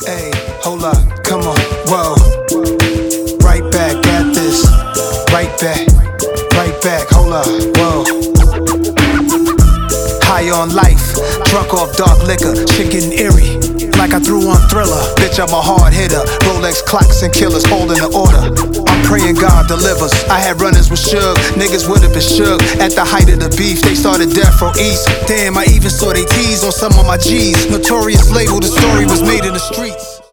Hey, hold up, come on, whoa. Right back at this. Right back, hold up, whoa. High on life, drunk off dark liquor, shit getting eerie, like I threw on Thriller. Bitch, I'm a hard hitter, Rolex clocks and killers holding the order. I'm praying God delivers. I had runners with Suge, niggas would've been shook. At the height of the beef, they started Death Row East. Damn, I even saw they tease on some of my G's. Notorious label, the story was made in the streets.